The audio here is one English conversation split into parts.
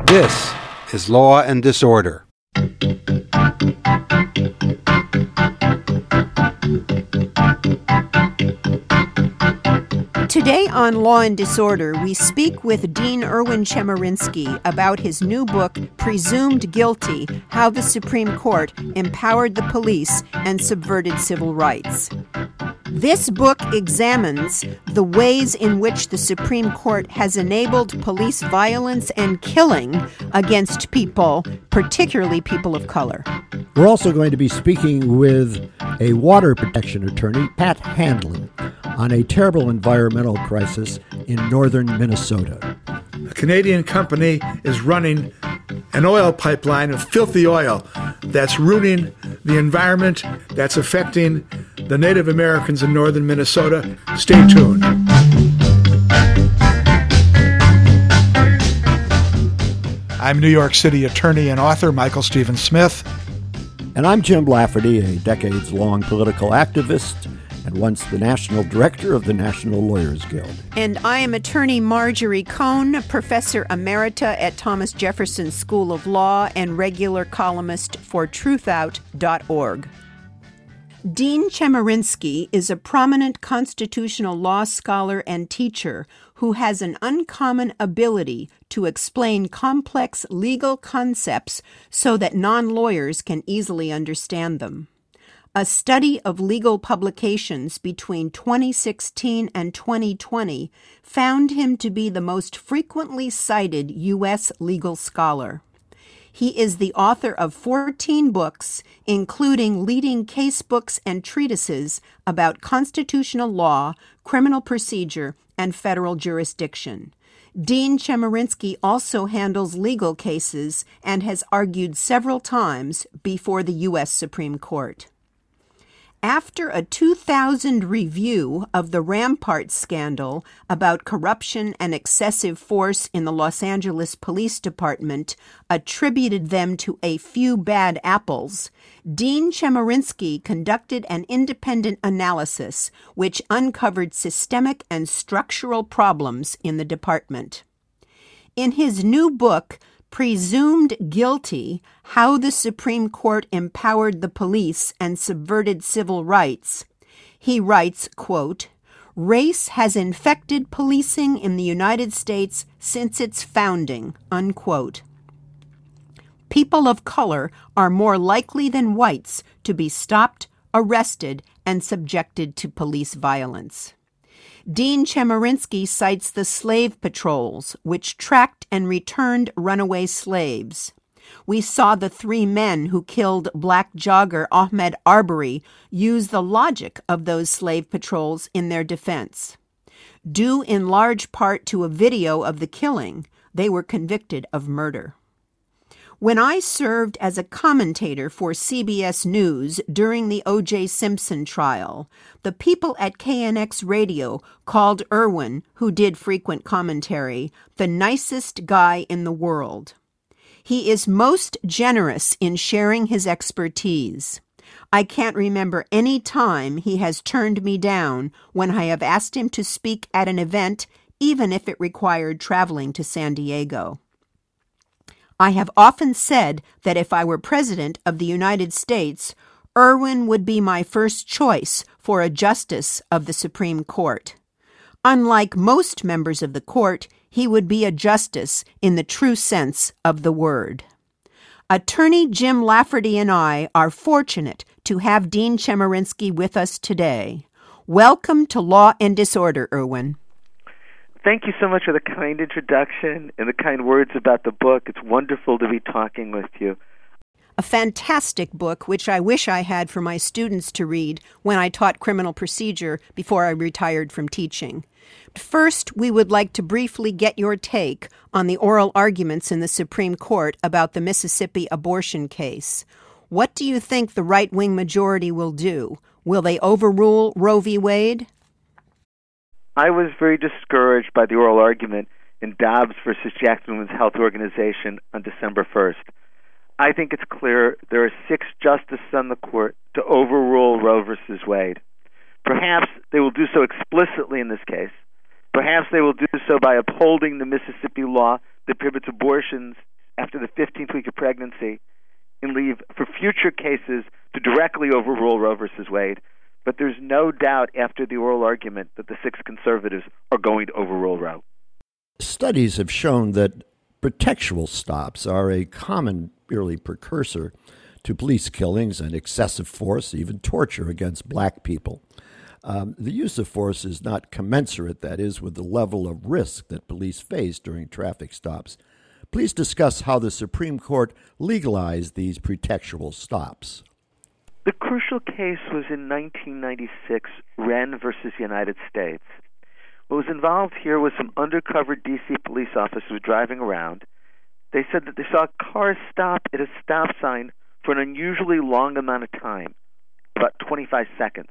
This is Law and Disorder. Today on Law and Disorder, we speak with Dean Erwin Chemerinsky about his new book, Presumed Guilty: How the Supreme Court Empowered the Police and Subverted Civil Rights. This book examines the ways in which the Supreme Court has enabled police violence and killing against people, particularly people of color. We're also going to be speaking with a water protection attorney, Pat Handlin, on a terrible environmental crisis in northern Minnesota. A Canadian company is running an oil pipeline of filthy oil that's ruining the environment, that's affecting the Native Americans in northern Minnesota. Stay tuned. I'm New York City attorney and author Michael Stephen Smith. And I'm Jim Lafferty, a decades-long political activist and once the national director of the National Lawyers Guild. And I am attorney Marjorie Cohn, professor emerita at Thomas Jefferson School of Law and regular columnist for truthout.org. Dean Chemerinsky is a prominent constitutional law scholar and teacher who has an uncommon ability to explain complex legal concepts so that non-lawyers can easily understand them. A study of legal publications between 2016 and 2020 found him to be the most frequently cited U.S. legal scholar. He is the author of 14 books, including leading case books and treatises about constitutional law, criminal procedure, and federal jurisdiction. Dean Chemerinsky also handles legal cases and has argued several times before the U.S. Supreme Court. After a 2000 review of the Rampart scandal about corruption and excessive force in the Los Angeles Police Department attributed them to a few bad apples, Dean Chemerinsky conducted an independent analysis which uncovered systemic and structural problems in the department. In his new book, Presumed Guilty: How the Supreme Court Empowered the Police and Subverted Civil Rights, he writes, quote, "Race has infected policing in the United States since its founding," unquote. People of color are more likely than whites to be stopped, arrested, and subjected to police violence. Dean Chemerinsky cites the slave patrols, which tracked and returned runaway slaves. We saw the 3 men who killed black jogger Ahmaud Arbery use the logic of those slave patrols in their defense. Due in large part to a video of the killing, they were convicted of murder. When I served as a commentator for CBS News during the O.J. Simpson trial, the people at KNX Radio called Erwin, who did frequent commentary, the nicest guy in the world. He is most generous in sharing his expertise. I can't remember any time he has turned me down when I have asked him to speak at an event, even if it required traveling to San Diego. I have often said that if I were President of the United States, Erwin would be my first choice for a justice of the Supreme Court. Unlike most members of the court, he would be a justice in the true sense of the word. Attorney Jim Lafferty and I are fortunate to have Dean Chemerinsky with us today. Welcome to Law and Disorder, Erwin. Thank you so much for the kind introduction and the kind words about the book. It's wonderful to be talking with you. A fantastic book, which I wish I had for my students to read when I taught criminal procedure before I retired from teaching. First, we would like to briefly get your take on the oral arguments in the Supreme Court about the Mississippi abortion case. What do you think the right-wing majority will do? Will they overrule Roe v. Wade? I was very discouraged by the oral argument in Dobbs versus Jackson Women's Health Organization on December 1st. I think it's clear there are 6 justices on the court to overrule Roe versus Wade. Perhaps they will do so explicitly in this case. Perhaps they will do so by upholding the Mississippi law that prohibits abortions after the 15th week of pregnancy and leave for future cases to directly overrule Roe versus Wade. But there's no doubt after the oral argument that the 6 conservatives are going to overrule Roe. Studies have shown that pretextual stops are a common early precursor to police killings and excessive force, even torture against black people. The use of force is not commensurate, that is, with the level of risk that police face during traffic stops. Please discuss how the Supreme Court legalized these pretextual stops. The crucial case was in 1996, Wren versus United States. What was involved here was some undercover D.C. police officers driving around. They said that they saw a car stop at a stop sign for an unusually long amount of time, about 25 seconds.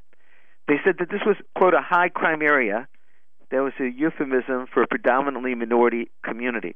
They said that this was, quote, a high crime area. That was a euphemism for a predominantly minority community.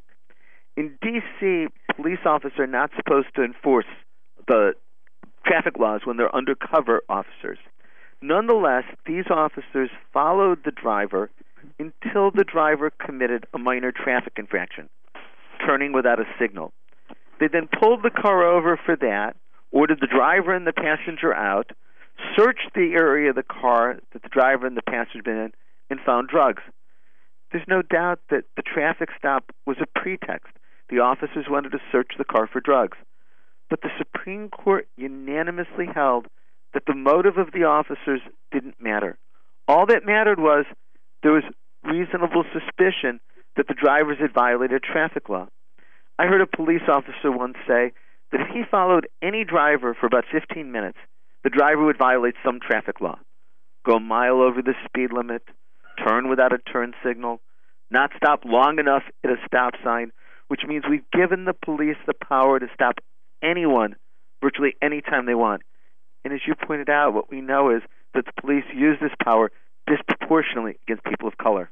In D.C., police officers are not supposed to enforce the traffic laws when they're undercover officers. Nonetheless, these officers followed the driver until the driver committed a minor traffic infraction, turning without a signal. They then pulled the car over for that, ordered the driver and the passenger out, searched the area of the car that the driver and the passenger had been in, and found drugs. There's no doubt that the traffic stop was a pretext. The officers wanted to search the car for drugs. But the Supreme Court unanimously held that the motive of the officers didn't matter. All that mattered was there was reasonable suspicion that the drivers had violated traffic law. I heard a police officer once say that if he followed any driver for about 15 minutes, the driver would violate some traffic law, go a mile over the speed limit, turn without a turn signal, not stop long enough at a stop sign, which means we've given the police the power to stop anyone virtually any time they want. And as you pointed out, what we know is that the police use this power disproportionately against people of color.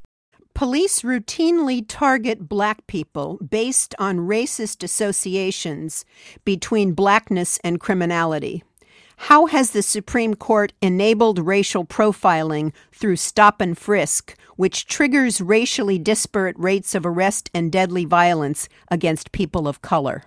Police routinely target black people based on racist associations between blackness and criminality. How has the Supreme Court enabled racial profiling through stop and frisk, which triggers racially disparate rates of arrest and deadly violence against people of color?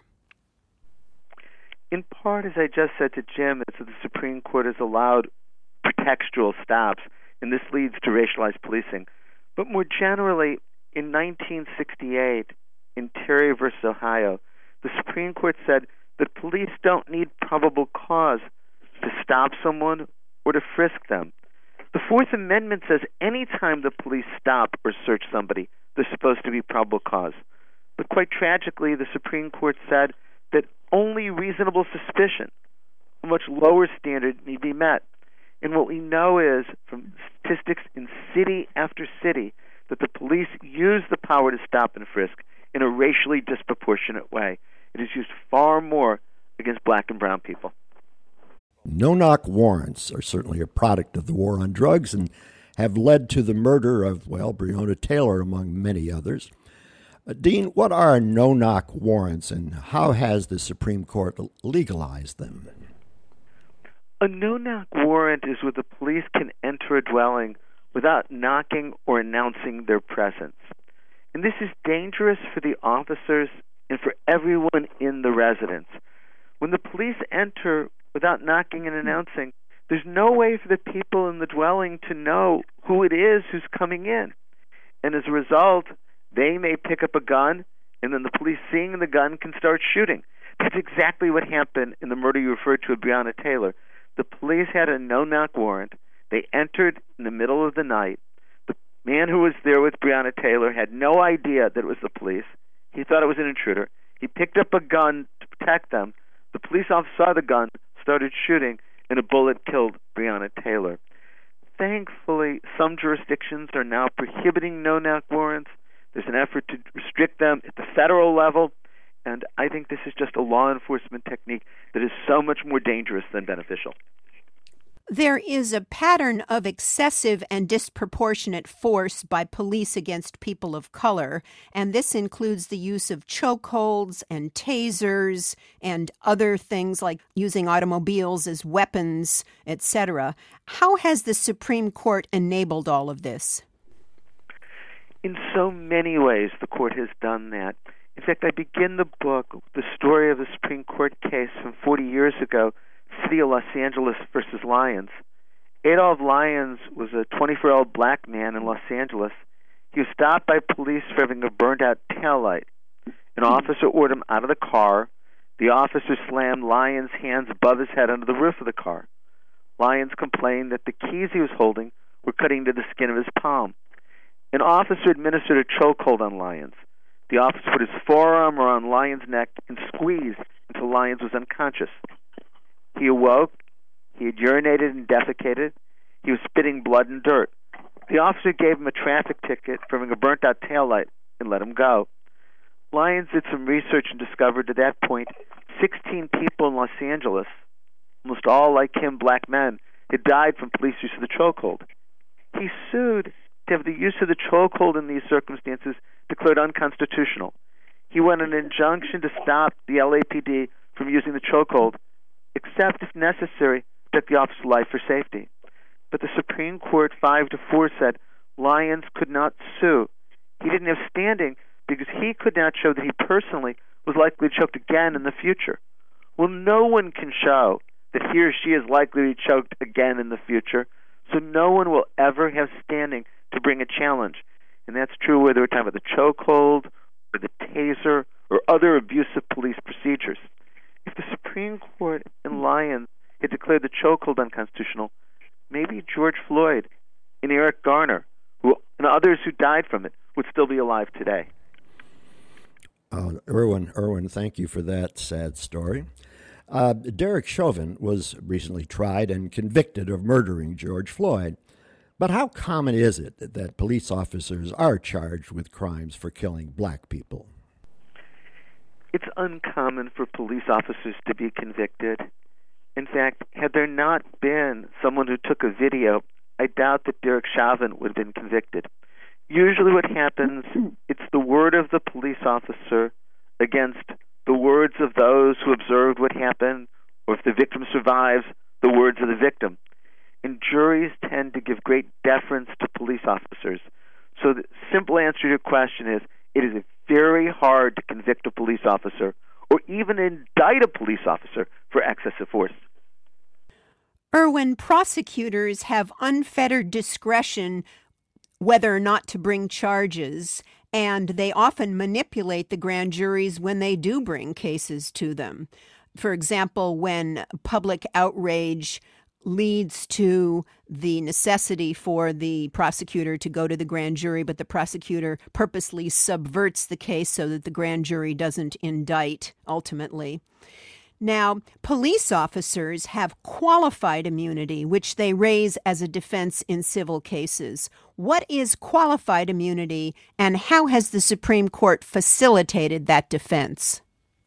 In part, as I just said to Jim, it's that the Supreme Court has allowed pretextual stops, and this leads to racialized policing. But more generally, in 1968, in Terry versus Ohio, the Supreme Court said that police don't need probable cause to stop someone or to frisk them. The Fourth Amendment says any time the police stop or search somebody, there's supposed to be probable cause. But quite tragically, the Supreme Court said that only reasonable suspicion, a much lower standard, need be met. And what we know is, from statistics in city after city, that the police use the power to stop and frisk in a racially disproportionate way. It is used far more against black and brown people. No-knock warrants are certainly a product of the war on drugs and have led to the murder of, Breonna Taylor, among many others. Dean, what are no-knock warrants, and how has the Supreme Court legalized them? A no-knock warrant is where the police can enter a dwelling without knocking or announcing their presence. And this is dangerous for the officers and for everyone in the residence. When the police enter without knocking and announcing, there's no way for the people in the dwelling to know who it is who's coming in. And as a result, they may pick up a gun, and then the police, seeing the gun, can start shooting. That's exactly what happened in the murder you referred to of Breonna Taylor. The police had a no-knock warrant. They entered in the middle of the night. The man who was there with Breonna Taylor had no idea that it was the police. He thought it was an intruder. He picked up a gun to protect them. The police officer saw the gun, started shooting, and a bullet killed Breonna Taylor. Thankfully, some jurisdictions are now prohibiting no-knock warrants. There's an effort to restrict them at the federal level, and I think this is just a law enforcement technique that is so much more dangerous than beneficial. There is a pattern of excessive and disproportionate force by police against people of color, and this includes the use of chokeholds and tasers and other things like using automobiles as weapons, etc. How has the Supreme Court enabled all of this? In so many ways, the court has done that. In fact, I begin the book with the story of a Supreme Court case from 40 years ago, City of Los Angeles versus Lyons. Adolph Lyons was a 24-year-old black man in Los Angeles. He was stopped by police for having a burned-out taillight. An officer ordered him out of the car. The officer slammed Lyons' hands above his head under the roof of the car. Lyons complained that the keys he was holding were cutting into the skin of his palm. An officer administered a chokehold on Lyons. The officer put his forearm around Lyons' neck and squeezed until Lyons was unconscious. He awoke. He had urinated and defecated. He was spitting blood and dirt. The officer gave him a traffic ticket for having a burnt-out taillight and let him go. Lyons did some research and discovered at that point 16 people in Los Angeles, almost all like him, black men, had died from police use of the chokehold. He sued to have the use of the chokehold in these circumstances declared unconstitutional. He won an injunction to stop the LAPD from using the chokehold, except if necessary, to protect the officer's life for safety. But the Supreme Court 5-4 said Lyons could not sue. He didn't have standing because he could not show that he personally was likely to be choked again in the future. Well, no one can show that he or she is likely to be choked again in the future, so no one will ever have standing to bring a challenge. And that's true whether we're talking about the chokehold or the taser or other abusive police procedures. If the Supreme Court in Lyons had declared the chokehold unconstitutional, maybe George Floyd and Eric Garner and others who died from it would still be alive today. Erwin, thank you for that sad story. Derek Chauvin was recently tried and convicted of murdering George Floyd. But how common is it that police officers are charged with crimes for killing black people? It's uncommon for police officers to be convicted. In fact, had there not been someone who took a video, I doubt that Derek Chauvin would have been convicted. Usually what happens, it's the word of the police officer against the words of those who observed what happened, or if the victim survives, the words of the victim. And juries tend to give great deference to police officers. So the simple answer to your question is, it is very hard to convict a police officer or even indict a police officer for excessive force. Erwin, prosecutors have unfettered discretion whether or not to bring charges, and they often manipulate the grand juries when they do bring cases to them. For example, when public outrage leads to the necessity for the prosecutor to go to the grand jury, but the prosecutor purposely subverts the case so that the grand jury doesn't indict ultimately. Now, police officers have qualified immunity, which they raise as a defense in civil cases. What is qualified immunity, and how has the Supreme Court facilitated that defense?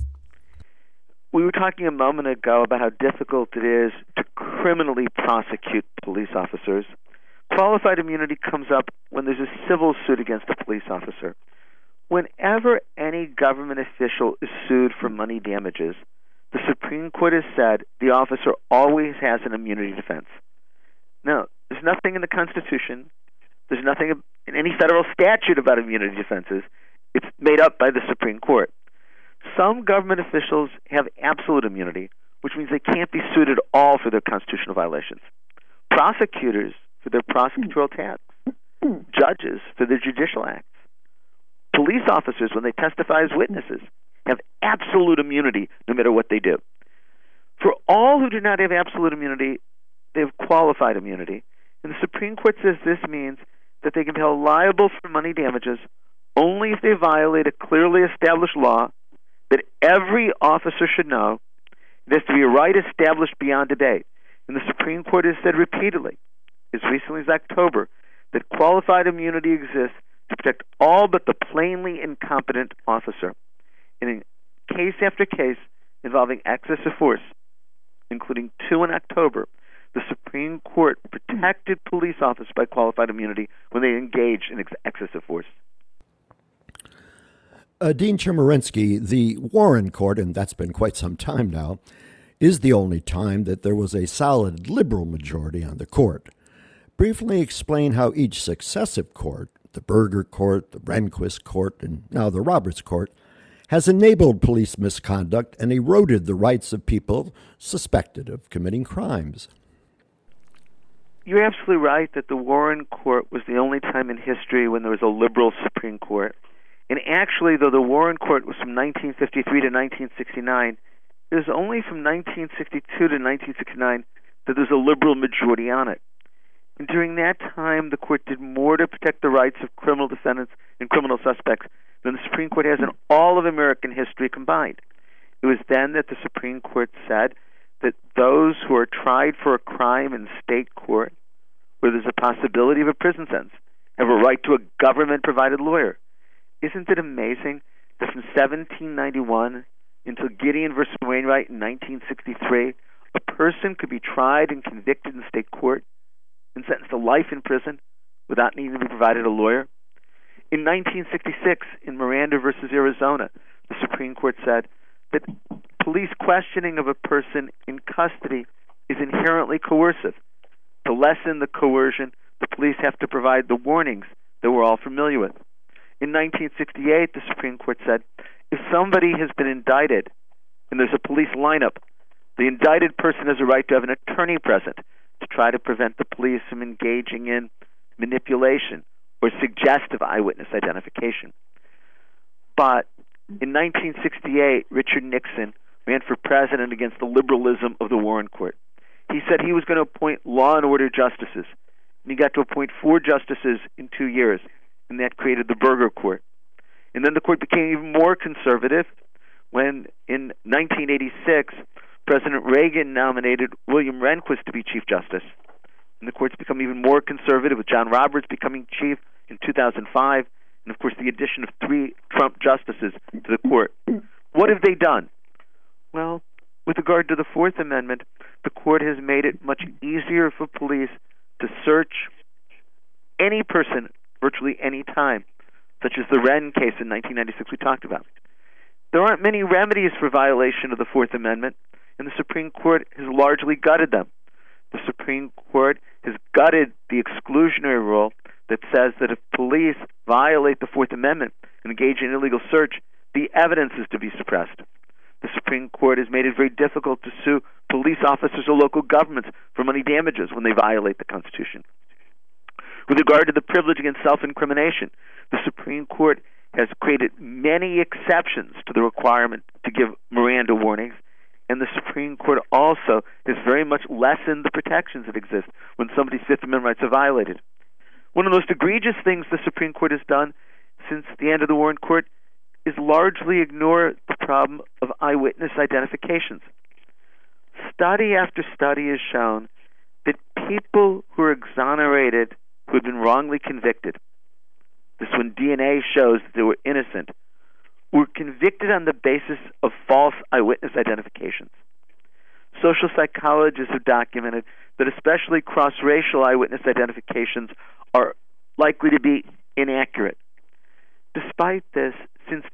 We were talking a moment ago about how difficult it is to criminally prosecute police officers. Qualified immunity comes up when there's a civil suit against a police officer. Whenever any government official is sued for money damages, the Supreme Court has said the officer always has an immunity defense. Now, there's nothing in the Constitution, there's nothing in any federal statute about immunity defenses. It's made up by the Supreme Court. Some government officials have absolute immunity, which means they can't be sued at all for their constitutional violations. Prosecutors for their prosecutorial tasks. Judges for their judicial acts. Police officers, when they testify as witnesses, have absolute immunity no matter what they do. For all who do not have absolute immunity, they have qualified immunity. And the Supreme Court says this means that they can be held liable for money damages only if they violate a clearly established law that every officer should know. It has to be a right established beyond debate. And the Supreme Court has said repeatedly, as recently as October, that qualified immunity exists to protect all but the plainly incompetent officer. And in case after case involving excessive force, including 2 in October, the Supreme Court protected police officers by qualified immunity when they engage in excessive force. Dean Chemerinsky, the Warren Court, and that's been quite some time now, is the only time that there was a solid liberal majority on the court. Briefly explain how each successive court, the Berger Court, the Rehnquist Court, and now the Roberts Court, has enabled police misconduct and eroded the rights of people suspected of committing crimes. You're absolutely right that the Warren Court was the only time in history when there was a liberal Supreme Court. And actually, though the Warren Court was from 1953 to 1969, it was only from 1962 to 1969 that there was a liberal majority on it. And during that time, the court did more to protect the rights of criminal defendants and criminal suspects than the Supreme Court has in all of American history combined. It was then that the Supreme Court said that those who are tried for a crime in state court, where there's a possibility of a prison sentence, have a right to a government-provided lawyer. Isn't it amazing that from 1791 until Gideon versus Wainwright in 1963, a person could be tried and convicted in state court and sentenced to life in prison without needing to be provided a lawyer? In 1966, in Miranda versus Arizona, the Supreme Court said that police questioning of a person in custody is inherently coercive. To lessen the coercion, the police have to provide the warnings that we're all familiar with. In 1968, the Supreme Court said, if somebody has been indicted and there's a police lineup, the indicted person has a right to have an attorney present to try to prevent the police from engaging in manipulation or suggestive eyewitness identification. But in 1968, Richard Nixon ran for president against the liberalism of the Warren Court. He said he was going to appoint law and order justices, and he got to appoint 4 justices in 2 years, and that created the Burger Court. And then the court became even more conservative when, in 1986, President Reagan nominated William Rehnquist to be Chief Justice. And the court's become even more conservative, with John Roberts becoming chief in 2005, and, of course, the addition of 3 Trump justices to the court. What have they done? Well, with regard to the Fourth Amendment, the court has made it much easier for police to search any person virtually any time, such as the Wren case in 1996 we talked about. There aren't many remedies for violation of the Fourth Amendment, and the Supreme Court has largely gutted them. The Supreme Court has gutted the exclusionary rule that says that if police violate the Fourth Amendment and engage in illegal search, the evidence is to be suppressed. The Supreme Court has made it very difficult to sue police officers or local governments for money damages when they violate the Constitution. With regard to the privilege against self-incrimination, the Supreme Court has created many exceptions to the requirement to give Miranda warnings, and the Supreme Court also has very much lessened the protections that exist when somebody's Fifth Amendment rights are violated. One of the most egregious things the Supreme Court has done since the end of the Warren Court is largely ignore the problem of eyewitness identifications. Study after study has shown that people who are exonerated, who have been wrongly convicted, this when DNA shows that they were innocent, were convicted on the basis of false eyewitness identifications. Social psychologists have documented that especially cross-racial eyewitness identifications are likely to be inaccurate. Despite this, since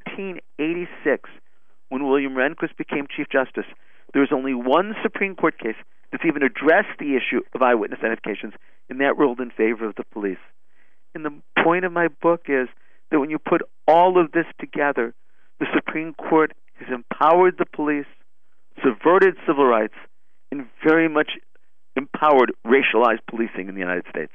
1986, when William Rehnquist became Chief Justice, there was only one Supreme Court case that's even addressed the issue of eyewitness identifications, and that ruled in favor of the police. And the point of my book is that when you put all of this together, the Supreme Court has empowered the police, subverted civil rights, and very much empowered racialized policing in the United States.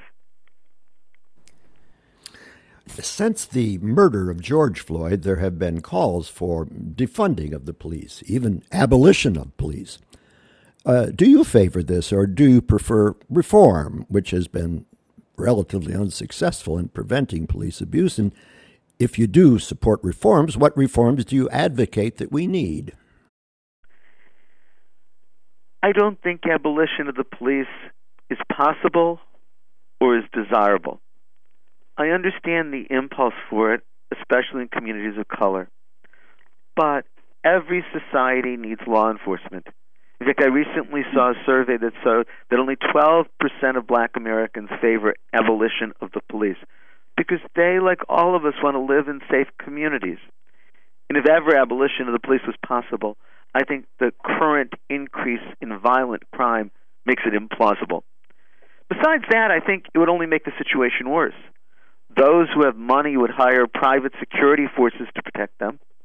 Since the murder of George Floyd, there have been calls for defunding of the police, even abolition of police. Do you favor this, or do you prefer reform, which has been relatively unsuccessful in preventing police abuse? And if you do support reforms, what reforms do you advocate that we need? I don't think abolition of the police is possible or is desirable. I understand the impulse for it, especially in communities of color. But every society needs law enforcement. In fact, I recently saw a survey that showed that only 12% of black Americans favor abolition of the police because they, like all of us, want to live in safe communities. And if ever abolition of the police was possible, I think the current increase in violent crime makes it implausible. Besides that, I think it would only make the situation worse. Those who have money would hire private security forces to protect them,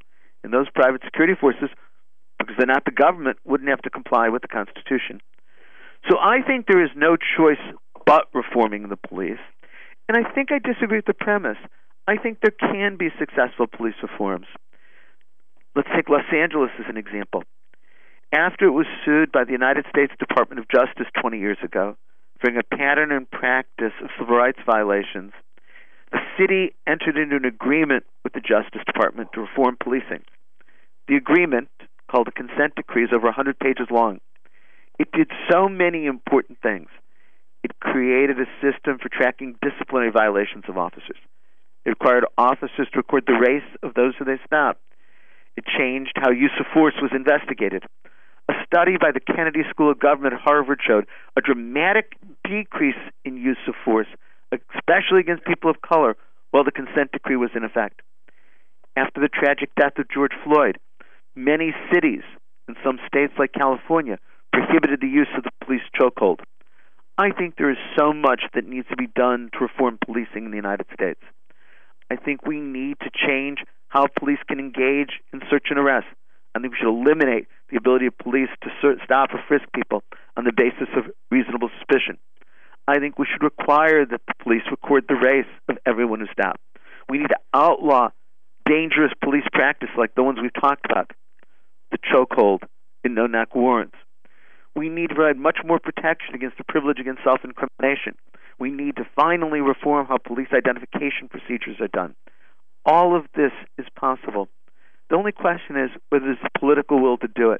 And those private security forces, because they're not the government, wouldn't have to comply with the Constitution. So I think there is no choice but reforming the police. And I think I disagree with the premise. I think there can be successful police reforms. Let's take Los Angeles as an example. After it was sued by the United States Department of Justice 20 years ago for a pattern and practice of civil rights violations, the city entered into an agreement with the Justice Department to reform policing. The agreement, called the Consent Decree, is over 100 pages long. It did so many important things. It created a system for tracking disciplinary violations of officers. It required officers to record the race of those who they stopped. It changed how use of force was investigated. A study by the Kennedy School of Government at Harvard showed a dramatic decrease in use of force, especially against people of color, while the Consent Decree was in effect. After the tragic death of George Floyd, many cities, in some states like California, prohibited the use of the police chokehold. I think there is so much that needs to be done to reform policing in the United States. I think we need to change how police can engage in search and arrest. I think we should eliminate the ability of police to stop or frisk people on the basis of reasonable suspicion. I think we should require that the police record the race of everyone who stopped. We need to outlaw dangerous police practice like the ones we've talked about, the chokehold and no-knock warrants. We need to provide much more protection against the privilege against self-incrimination. We need to finally reform how police identification procedures are done. All of this is possible. The only question is whether there's the political will to do it.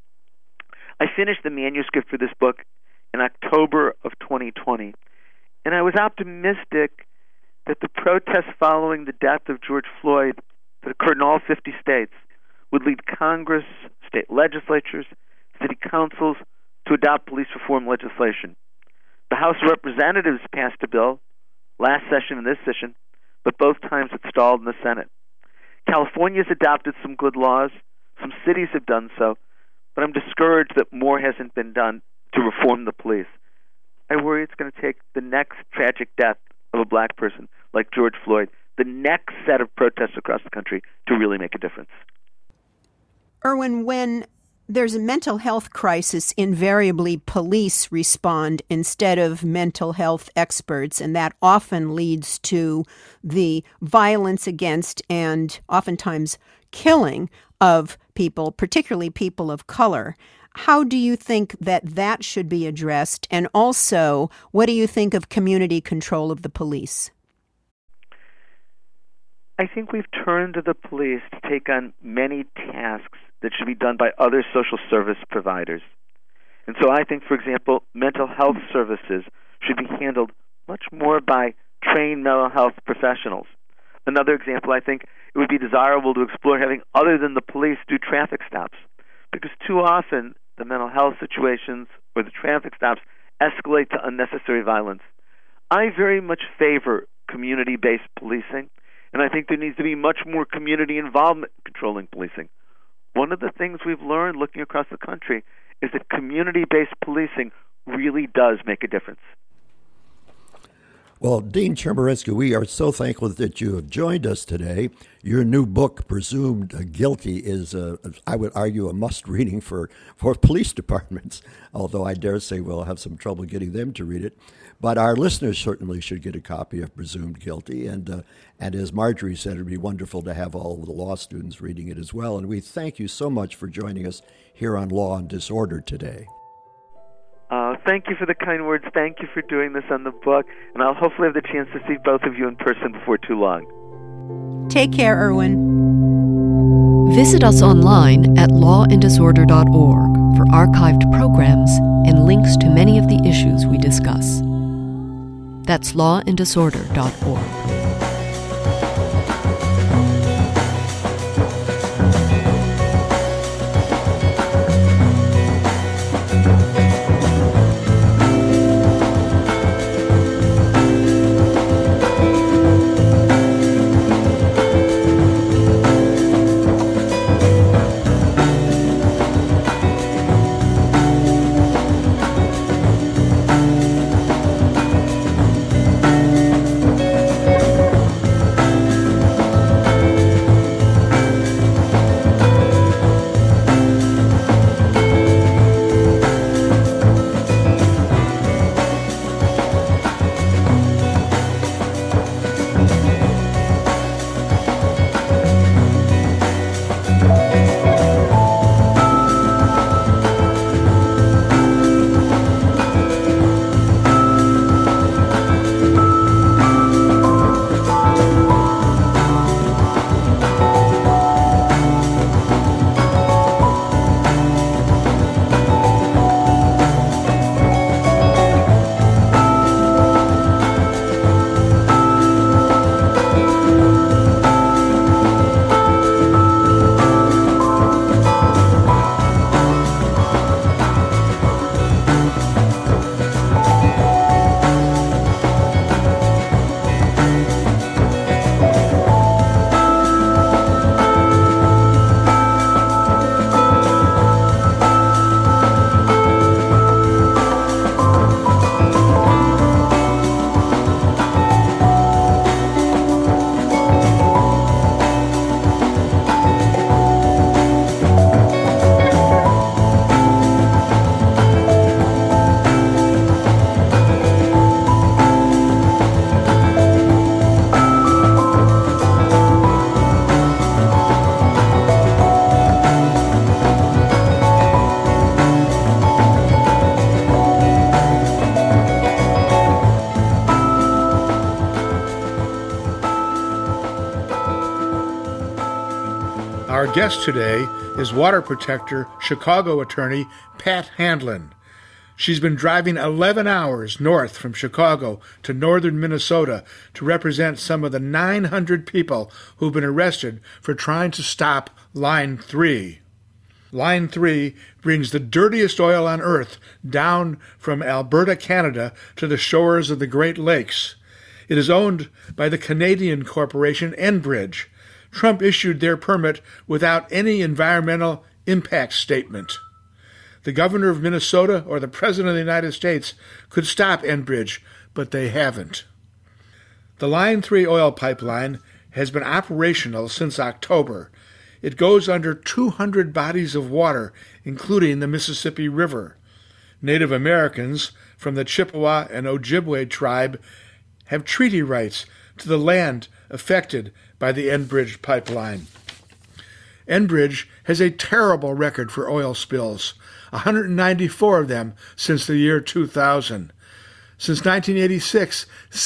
I finished the manuscript for this book in October of 2020, and I was optimistic that the protests following the death of George Floyd that occurred in all 50 states would lead Congress, state legislatures, city councils to adopt police reform legislation. The House of Representatives passed a bill last session and this session, but both times it stalled in the Senate. California's adopted some good laws. Some cities have done so, but I'm discouraged that more hasn't been done to reform the police. I worry it's going to take the next tragic death of a black person like George Floyd, the next set of protests across the country, to really make a difference. Erwin, when there's a mental health crisis, invariably police respond instead of mental health experts, and that often leads to the violence against and oftentimes killing of people, particularly people of color. How do you think that should be addressed? And also, what do you think of community control of the police? I think we've turned to the police to take on many tasks that should be done by other social service providers. And so I think, for example, mental health services should be handled much more by trained mental health professionals. Another example, I think it would be desirable to explore having other than the police do traffic stops, because too often the mental health situations or the traffic stops escalate to unnecessary violence. I very much favor community-based policing, and I think there needs to be much more community involvement in controlling policing. One of the things we've learned looking across the country is that community-based policing really does make a difference. Well, Dean Chemerinsky, we are so thankful that you have joined us today. Your new book, Presumed Guilty, is, I would argue, a must-reading for police departments, although I dare say we'll have some trouble getting them to read it. But our listeners certainly should get a copy of Presumed Guilty, and as Marjorie said, it would be wonderful to have all of the law students reading it as well. And we thank you so much for joining us here on Law and Disorder today. Thank you for the kind words. Thank you for doing this on the book. And I'll hopefully have the chance to see both of you in person before too long. Take care, Erwin. Visit us online at lawanddisorder.org for archived programs and links to many of the issues we discuss. That's lawanddisorder.org. Our guest today is water protector Chicago attorney Pat Handlon. She's been driving 11 hours north from Chicago to northern Minnesota to represent some of the 900 people who've been arrested for trying to stop Line 3. Line 3 brings the dirtiest oil on earth down from Alberta, Canada, to the shores of the Great Lakes. It is owned by the Canadian corporation Enbridge. Trump issued their permit without any environmental impact statement. The governor of Minnesota or the president of the United States could stop Enbridge, but they haven't. The Line 3 oil pipeline has been operational since October. It goes under 200 bodies of water, including the Mississippi River. Native Americans from the Chippewa and Ojibwe tribe have treaty rights to the land affected by the Enbridge pipeline. Enbridge has a terrible record for oil spills, 194 of them since the year 2000. Since 1986,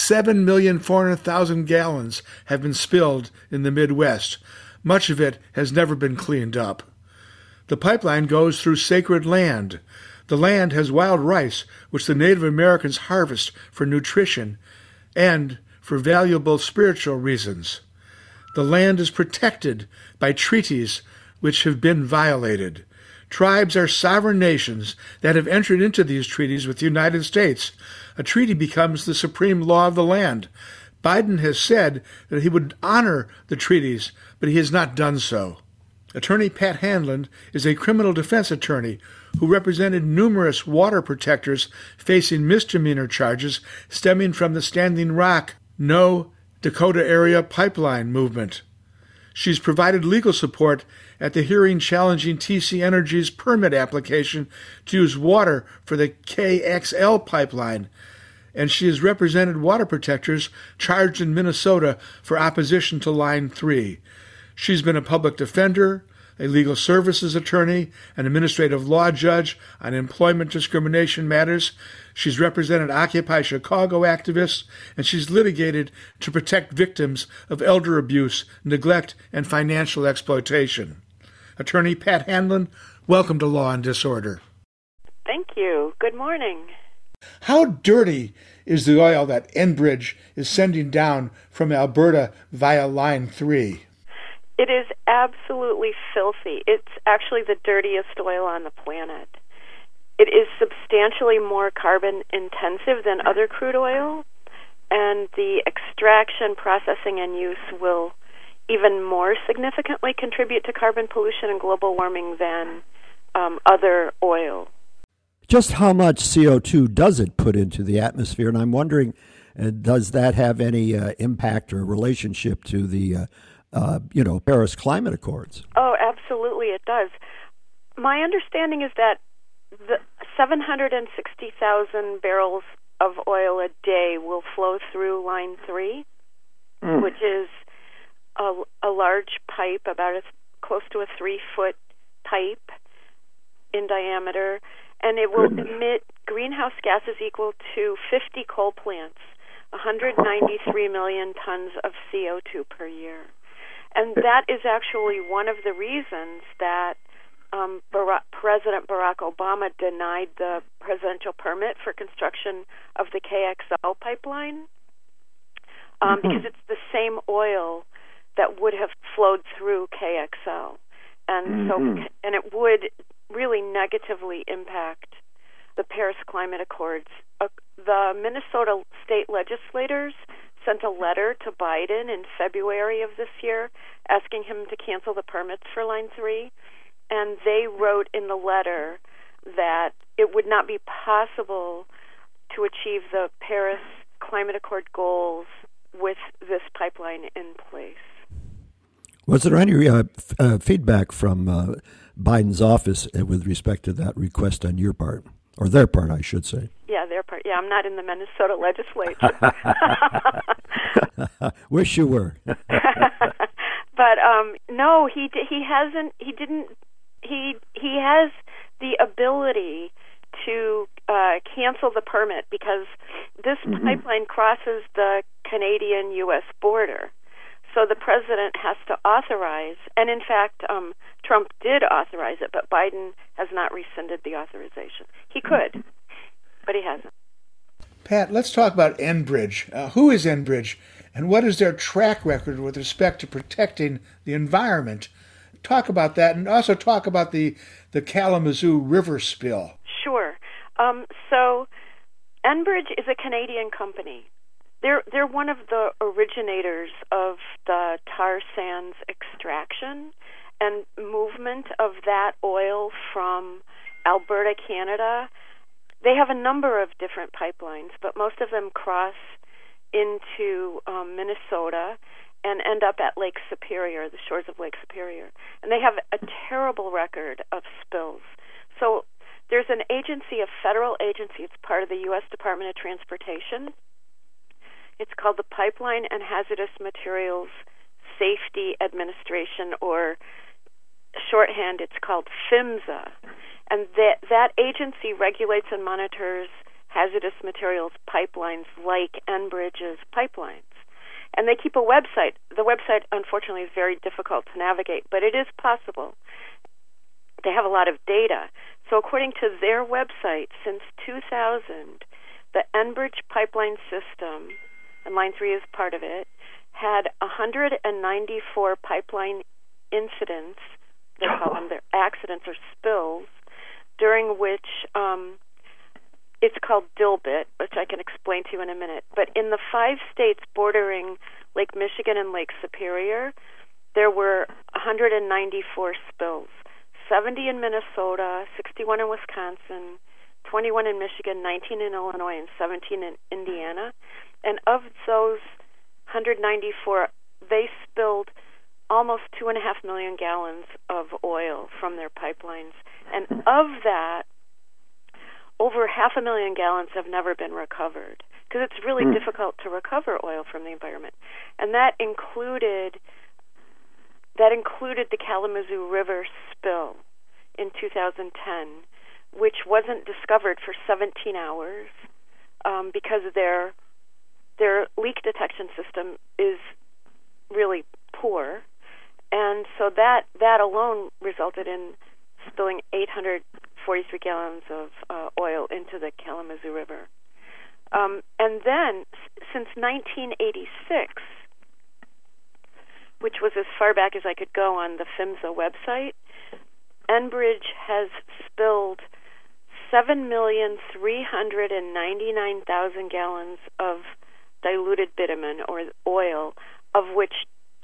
7,400,000 gallons have been spilled in the Midwest. Much of it has never been cleaned up. The pipeline goes through sacred land. The land has wild rice, which the Native Americans harvest for nutrition and for valuable spiritual reasons. The land is protected by treaties which have been violated. Tribes are sovereign nations that have entered into these treaties with the United States. A treaty becomes the supreme law of the land. Biden has said that he would honor the treaties, but he has not done so. Attorney Pat Handlon is a criminal defense attorney who represented numerous water protectors facing misdemeanor charges stemming from the Standing Rock No Dakota Area Pipeline movement. She's provided legal support at the hearing challenging TC Energy's permit application to use water for the KXL pipeline, and she has represented water protectors charged in Minnesota for opposition to Line 3. She's been a public defender, a legal services attorney, an administrative law judge on employment discrimination matters. She's represented Occupy Chicago activists, and she's litigated to protect victims of elder abuse, neglect, and financial exploitation. Attorney Pat Handlon, welcome to Law and Disorder. Thank you. Good morning. How dirty is the oil that Enbridge is sending down from Alberta via Line 3? It is absolutely filthy. It's actually the dirtiest oil on the planet. It is substantially more carbon intensive than other crude oil, and the extraction, processing, and use will even more significantly contribute to carbon pollution and global warming than other oil. Just how much CO2 does it put into the atmosphere? And I'm wondering, does that have any impact or relationship to the Paris Climate Accords? Oh, absolutely it does. My understanding is that the 760,000 barrels of oil a day will flow through Line 3, which is a large pipe, about close to a 3-foot pipe in diameter, and it will emit greenhouse gases equal to 50 coal plants, 193 million tons of CO2 per year. And that is actually one of the reasons that President Barack Obama denied the presidential permit for construction of the KXL pipeline, because it's the same oil that would have flowed through KXL. And and it would really negatively impact the Paris Climate Accords. The Minnesota state legislators sent a letter to Biden in February of this year asking him to cancel the permits for Line 3, and they wrote in the letter that it would not be possible to achieve the Paris Climate Accord goals with this pipeline in place. Was there any feedback from Biden's office with respect to that request on your part, or their part, I should say? Yeah, their part. Yeah, I'm not in the Minnesota legislature. Wish you were. But no, he hasn't. He didn't. He has the ability to cancel the permit because this pipeline crosses the Canadian-U.S. border. So the president has to authorize, and in fact, Trump did authorize it, but Biden has not rescinded the authorization. He could, but he hasn't. Pat, let's talk about Enbridge. Who is Enbridge, and what is their track record with respect to protecting the environment? Talk about that, and also talk about the Kalamazoo River spill. Sure. So Enbridge is a Canadian company. They're one of the originators of the tar sands extraction and movement of that oil from Alberta, Canada. They have a number of different pipelines, but most of them cross into Minnesota and end up at Lake Superior, the shores of Lake Superior. And they have a terrible record of spills. So there's an agency, a federal agency, it's part of the U.S. Department of Transportation. It's called the Pipeline and Hazardous Materials Safety Administration, or shorthand, it's called PHMSA. And that agency regulates and monitors hazardous materials pipelines like Enbridge's pipelines. And they keep a website. The website, unfortunately, is very difficult to navigate, but it is possible. They have a lot of data. So according to their website, since 2000, the Enbridge pipeline system, and Line 3 is part of it, had 194 pipeline incidents, they call them their accidents or spills, during which it's called DILBIT, which I can explain to you in a minute. But in the 5 states bordering Lake Michigan and Lake Superior, there were 194 spills. 70 in Minnesota, 61 in Wisconsin, 21 in Michigan, 19 in Illinois, and 17 in Indiana. And of those 194, they spilled almost 2.5 million gallons of oil from their pipelines. And of that, over 500,000 gallons have never been recovered, because it's really difficult to recover oil from the environment. And that included the Kalamazoo River spill in 2010, which wasn't discovered for 17 hours because their leak detection system is really poor. And so that alone resulted in spilling 843 gallons of oil into the Kalamazoo River. And then, since 1986, which was as far back as I could go on the PHMSA website, Enbridge has spilled 7,399,000 gallons of diluted bitumen or oil, of which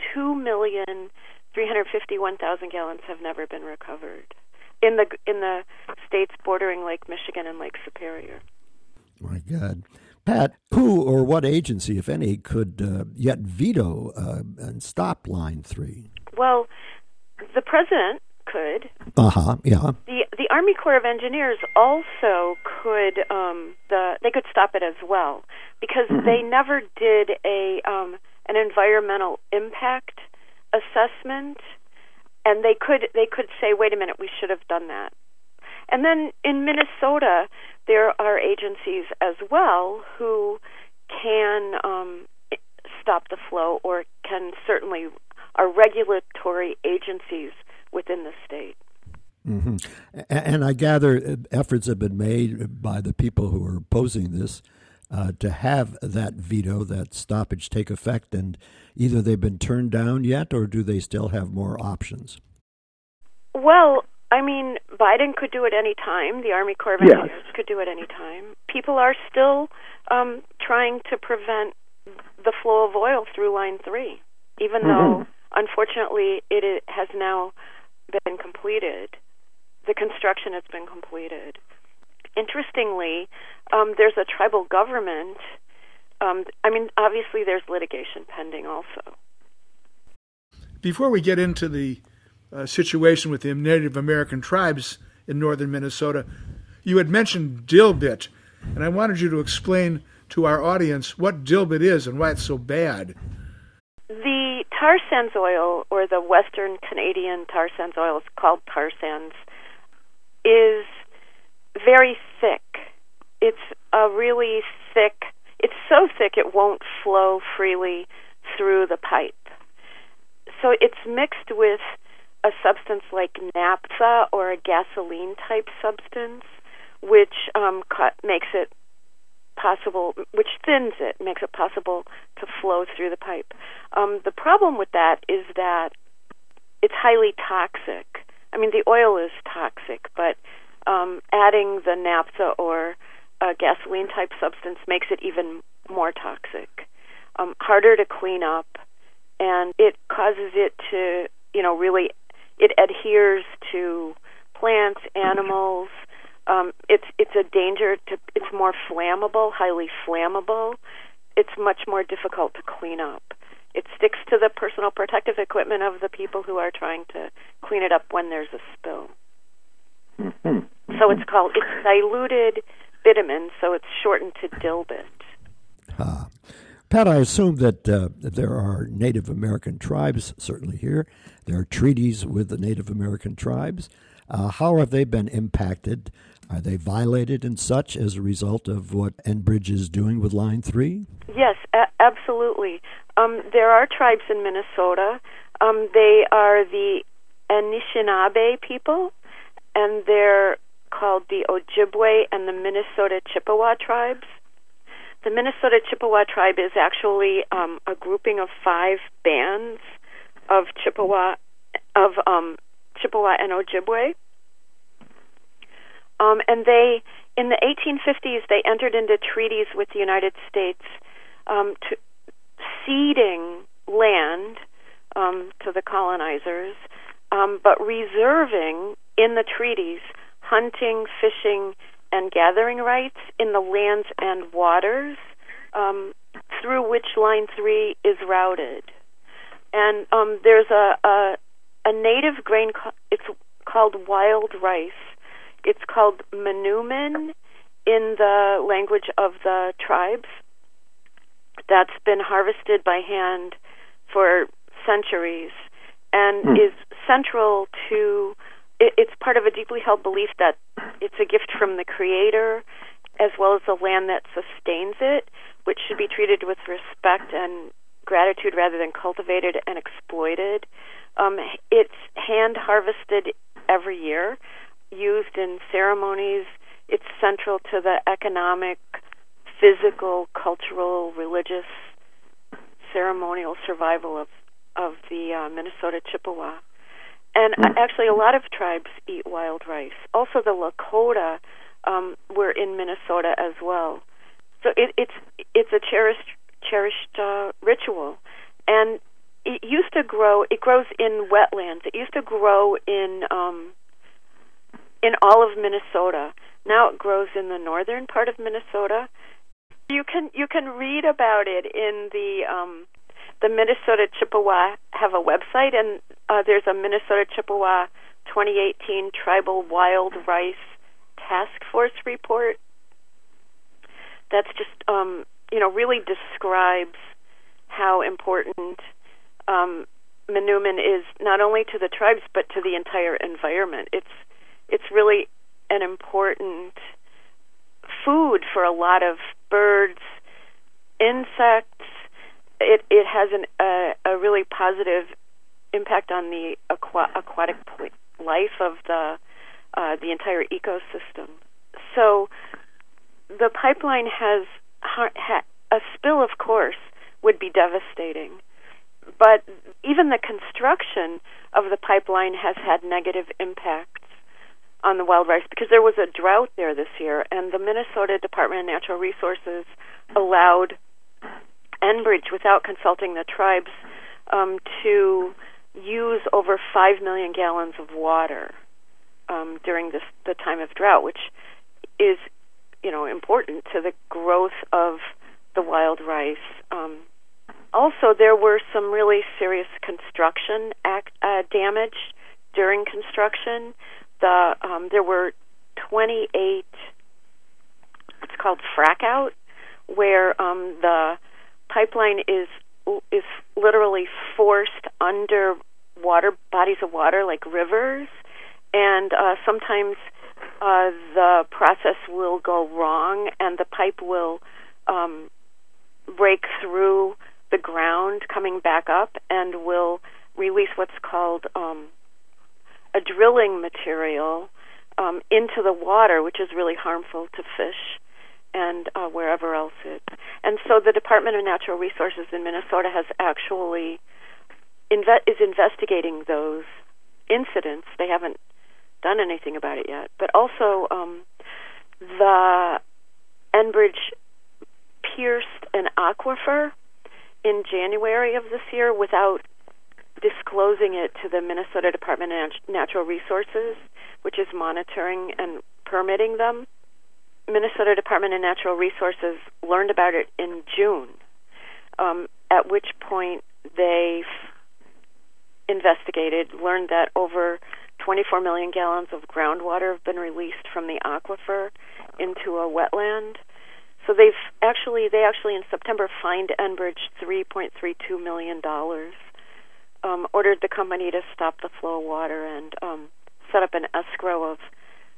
2,351,000 gallons have never been recovered in the states bordering Lake Michigan and Lake Superior. My God. Pat, who or what agency, if any, could yet veto and stop Line 3? Well, the president could. Yeah. The Army Corps of Engineers also could. They could stop it as well, because they never did an environmental impact assessment, and they could say, wait a minute, we should have done that. And then in Minnesota, there are agencies as well who can stop the flow, or can certainly are regulatory agencies within the state. Mm-hmm. And I gather efforts have been made by the people who are opposing this to have that veto, that stoppage, take effect, and either they've been turned down yet, or do they still have more options? Well, I mean, Biden could do it any time. The Army Corps of Engineers could do it any time. People are still trying to prevent the flow of oil through Line 3, even though, unfortunately, it has now been completed. The construction has been completed. Interestingly, there's a tribal government. Obviously, there's litigation pending also. Before we get into the situation with the Native American tribes in northern Minnesota, you had mentioned DILBIT, and I wanted you to explain to our audience what DILBIT is and why it's so bad. The tar sands oil, or the Western Canadian tar sands oil, is called tar sands, is very thick. It's a really thick, it's so thick it won't flow freely through the pipe. So it's mixed with a substance like naphtha or a gasoline-type substance, which makes it possible, which thins it, makes it possible to flow through the pipe. The problem with that is that it's highly toxic. I mean, the oil is toxic, but adding the naphtha or a gasoline-type substance makes it even more toxic, harder to clean up, and it causes it to, really, it adheres to plants, animals. It's a danger it's more flammable, highly flammable. It's much more difficult to clean up. It sticks to the personal protective equipment of the people who are trying to clean it up when there's a spill. Mm-hmm. So it's diluted bitumen, so it's shortened to dilbit. Pat, I assume that there are Native American tribes, certainly here. There are treaties with the Native American tribes. How have they been impacted? Are they violated and such as a result of what Enbridge is doing with Line 3? Yes, absolutely. There are tribes in Minnesota. They are the Anishinaabe people, and they're called the Ojibwe and the Minnesota Chippewa tribes. The Minnesota Chippewa tribe is actually a grouping of 5 bands of Chippewa and Ojibwe. And they, in the 1850s, they entered into treaties with the United States ceding land to the colonizers, but reserving in the treaties hunting, fishing, and gathering rights in the lands and waters through which Line 3 is routed. And there's a native grain, it's called wild rice. It's called manoomin in the language of the tribes. That's been harvested by hand for centuries and is central to, it's part of a deeply held belief that it's a gift from the Creator as well as the land that sustains it, which should be treated with respect and gratitude rather than cultivated and exploited. It's hand harvested every year, used in ceremonies. It's central to the economic, physical, cultural, religious, ceremonial survival of the Minnesota Chippewa. And actually a lot of tribes eat wild rice. Also the Lakota were in Minnesota as well. So it's a cherished ritual. And it used to grow, it grows in wetlands. It used to grow in all of Minnesota. Now it grows in the northern part of Minnesota. You can read about it in the Minnesota Chippewa have a website, and there's a Minnesota Chippewa 2018 Tribal Wild Rice Task Force report that's just really describes how important manoomin is not only to the tribes but to the entire environment. It's really an important food for a lot of birds, insects. It has a really positive impact on the aquatic life of the entire ecosystem. So the pipeline has a spill, of course, would be devastating. But even the construction of the pipeline has had negative impacts on the wild rice because there was a drought there this year, and the Minnesota Department of Natural Resources allowed Enbridge, without consulting the tribes, to use over 5 million gallons of water during the time of drought, which is, important to the growth of the wild rice. Also, there were some really serious construction damage during construction. There were 28, it's called frack out, where the pipeline is literally forced under bodies of water like rivers, and sometimes the process will go wrong and the pipe will break through the ground coming back up and will release what's called a drilling material into the water, which is really harmful to fish and wherever else it. And so the Department of Natural Resources in Minnesota has actually is investigating those incidents. They haven't done anything about it yet. But also the Enbridge pierced an aquifer in January of this year without disclosing it to the Minnesota Department of Natural Resources, which is monitoring and permitting them. Minnesota Department of Natural Resources learned about it in June, at which point they investigated, learned that over 24 million gallons of groundwater have been released from the aquifer into a wetland. So they actually in September fined Enbridge $3.32 million, ordered the company to stop the flow of water, and set up an escrow of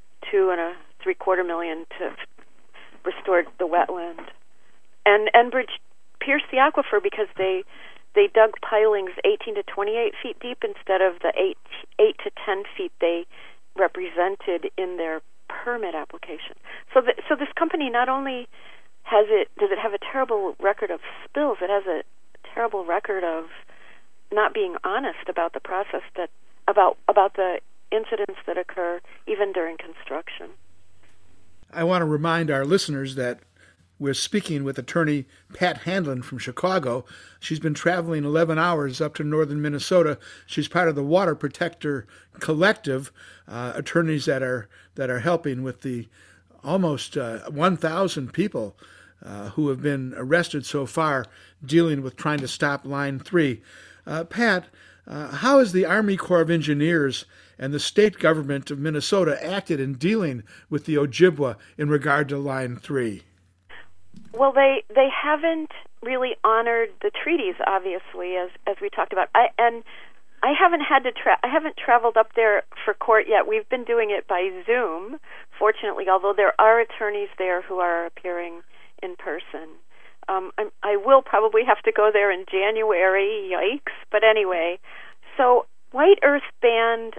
$2.75 million to restore the wetland. And Enbridge pierced the aquifer because they dug pilings 18 to 28 feet deep instead of the 8 to 10 feet they represented in their permit application. So this company not only does it have a terrible record of spills, it has a terrible record of not being honest about the process about the incidents that occur even during construction. I want to remind our listeners that we're speaking with attorney Pat Handlin from Chicago. She's been traveling 11 hours up to northern Minnesota. She's part of the Water Protector Collective, attorneys that are helping with the almost 1,000 people who have been arrested so far dealing with trying to stop Line 3. Pat, how has the Army Corps of Engineers and the state government of Minnesota acted in dealing with the Ojibwa in regard to Line 3? Well, they haven't really honored the treaties, obviously, as we talked about. I haven't traveled up there for court yet. We've been doing it by Zoom, fortunately, although there are attorneys there who are appearing in person. I will probably have to go there in January, yikes, but anyway. So White Earth Band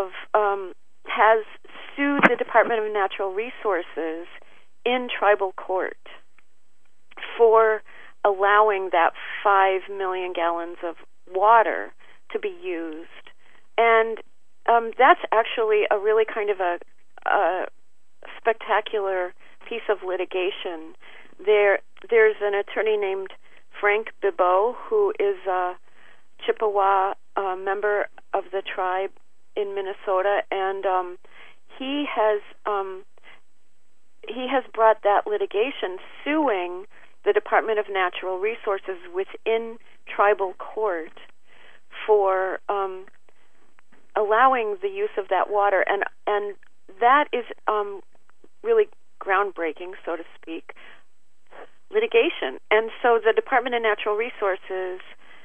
has sued the Department of Natural Resources in tribal court for allowing that 5 million gallons of water to be used. And that's actually a really kind of a spectacular piece of litigation. There's an attorney named Frank Bibeau, who is a Chippewa member of the tribe in Minnesota, and he has brought that litigation, suing the Department of Natural Resources within tribal court for allowing the use of that water, and that is really groundbreaking, so to speak, litigation. And so the Department of Natural Resources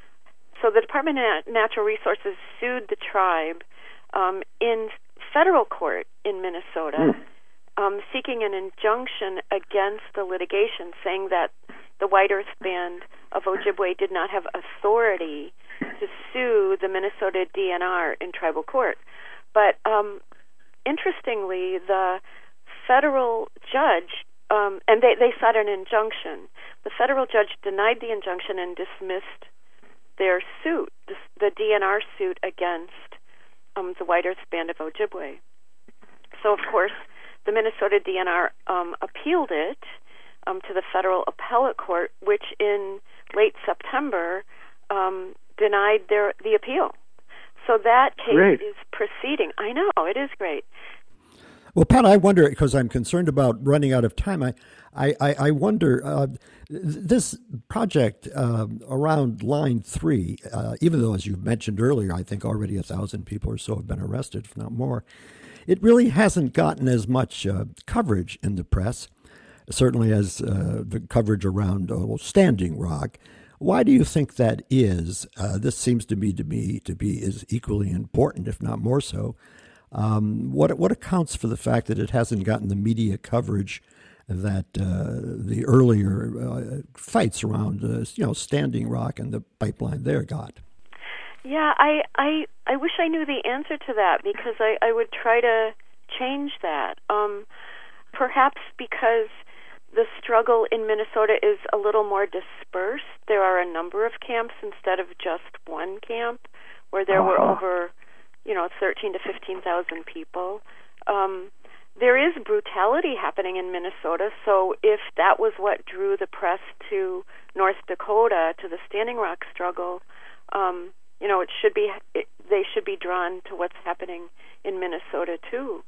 sued the tribe in federal court in Minnesota, seeking an injunction against the litigation, saying that the White Earth Band of Ojibwe did not have authority to sue the Minnesota DNR in tribal court. But interestingly, the federal judge, and they sought an injunction. The federal judge denied the injunction and dismissed their suit, the DNR suit against the White Earth Band of Ojibwe. So, of course, the Minnesota DNR appealed it to the federal appellate court, which in late September denied the appeal. So that case is proceeding. I know, it is great. Well, Pat, I wonder, because I'm concerned about running out of time, I wonder, this project around Line 3, even though, as you mentioned earlier, I think already 1,000 people or so have been arrested, if not more, it really hasn't gotten as much coverage in the press, certainly as the coverage around Standing Rock. Why do you think that is? This seems to me to be as equally important, if not more so. What accounts for the fact that it hasn't gotten the media coverage that the earlier fights around Standing Rock and the pipeline there got? Yeah, I wish I knew the answer to that, because I would try to change that. Perhaps because the struggle in Minnesota is a little more dispersed. There are a number of camps instead of just one camp, where there were over, 13 to 15,000 people. There is brutality happening in Minnesota, so if that was what drew the press to North Dakota, to the Standing Rock struggle, they should be drawn to what's happening in Minnesota too.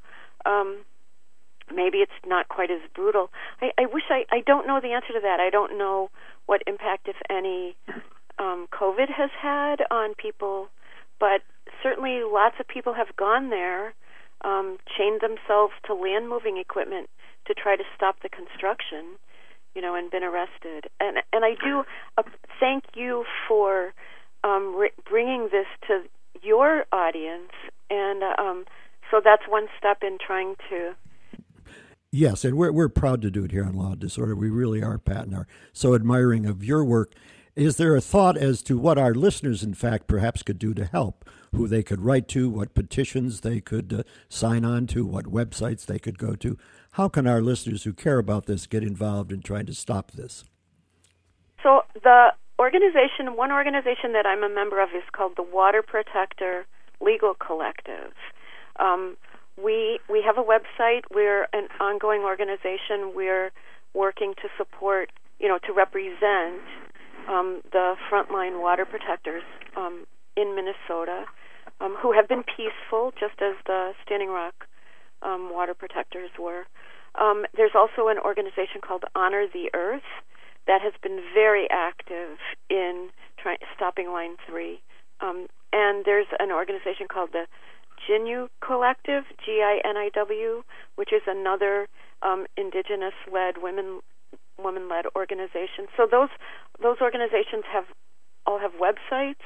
Maybe it's not quite as brutal. I wish I don't know the answer to that. I don't know what impact, if any, COVID has had on people, but certainly lots of people have gone there, chained themselves to land moving equipment to try to stop the construction, and been arrested. And I do thank you for bringing this to your audience, and so that's one step in trying to. Yes, and we're proud to do it here on Law and Disorder. We really are, Pat, and are so admiring of your work. Is there a thought as to what our listeners, in fact, perhaps could do to help? Who they could write to, what petitions they could sign on to, what websites they could go to? How can our listeners who care about this get involved in trying to stop this? So one organization that I'm a member of is called the Water Protector Legal Collective. We have a website. We're an ongoing organization. We're working to support, to represent the frontline water protectors in Minnesota, who have been peaceful, just as the Standing Rock water protectors were. There's also an organization called Honor the Earth that has been very active in stopping Line 3. And there's an organization called the GINIW Collective, GINIW, which is another indigenous-led, women-led organization. So those organizations all have websites.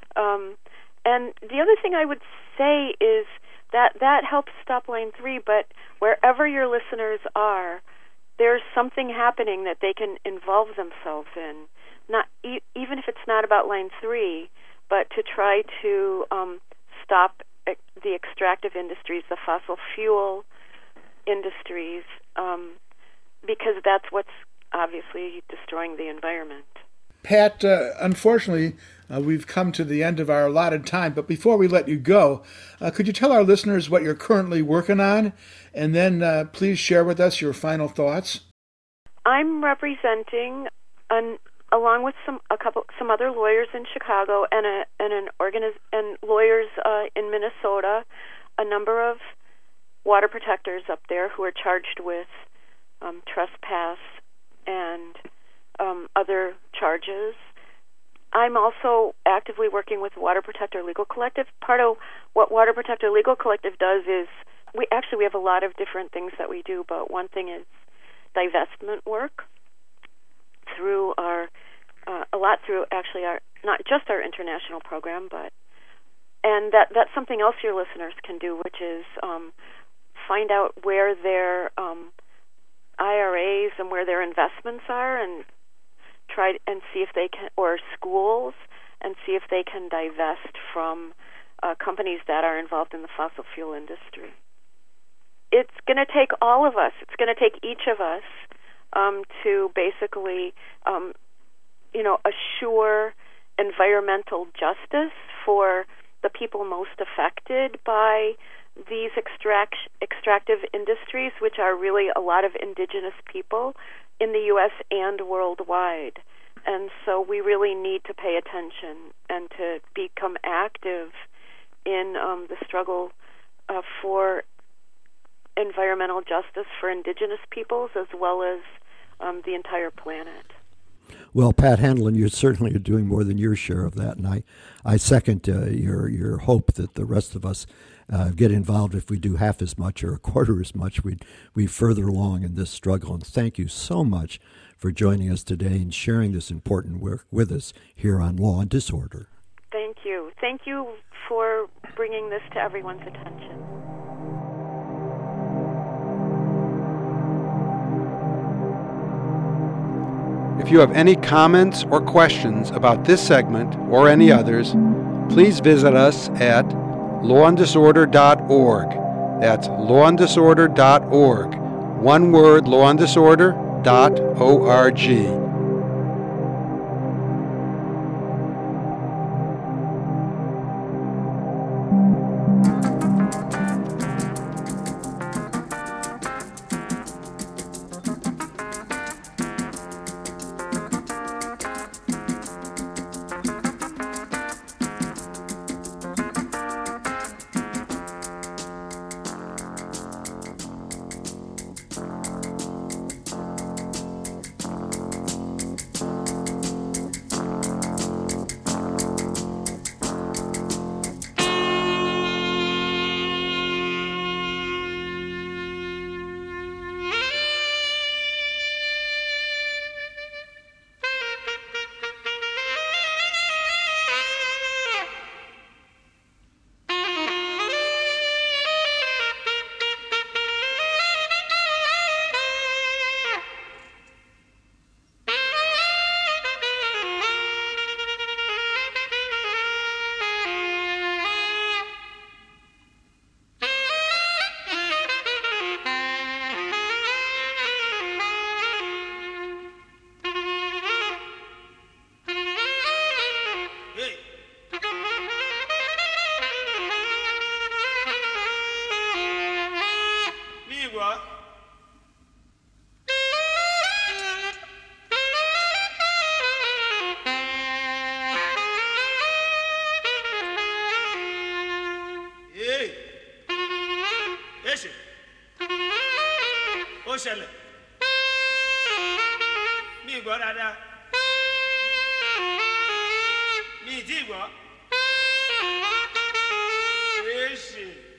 And the other thing I would say is that helps stop Line 3, but wherever your listeners are, there's something happening that they can involve themselves in, not even if it's not about Line 3, but to try to stop the extractive industries, the fossil fuel industries, because that's what's obviously destroying the environment. Pat, unfortunately, we've come to the end of our allotted time, but before we let you go, could you tell our listeners what you're currently working on, and then please share with us your final thoughts? I'm representing, along with some other lawyers in Chicago and lawyers in Minnesota, a number of water protectors up there who are charged with trespass and other charges. I'm also actively working with Water Protector Legal Collective. Part of what Water Protector Legal Collective does is we have a lot of different things that we do, but one thing is divestment work through our not just our international program, and that's something else your listeners can do, which is find out where their IRAs and where their investments are, and try and see if they can, or schools, and see if they can divest from companies that are involved in the fossil fuel industry. It's going to take all of us. It's going to take each of us to basically, assure environmental justice for the people most affected by these extractive industries, which are really a lot of indigenous people in the U.S. and worldwide. And so we really need to pay attention and to become active in the struggle for environmental justice for indigenous peoples as well as the entire planet. Well, Pat Hanlon, you certainly are doing more than your share of that, and I second your hope that the rest of us get involved. If we do half as much or a quarter as much, we'd further along in this struggle. And thank you so much for joining us today and sharing this important work with us here on Law and Disorder. Thank you. Thank you for bringing this to everyone's attention. If you have any comments or questions about this segment or any others, please visit us at lawanddisorder.org. That's lawanddisorder.org. One word, lawanddisorder.org. ṣẹlẹ̀ mi gbọ́ dáadáa mi ì tí gbọ́ èsì.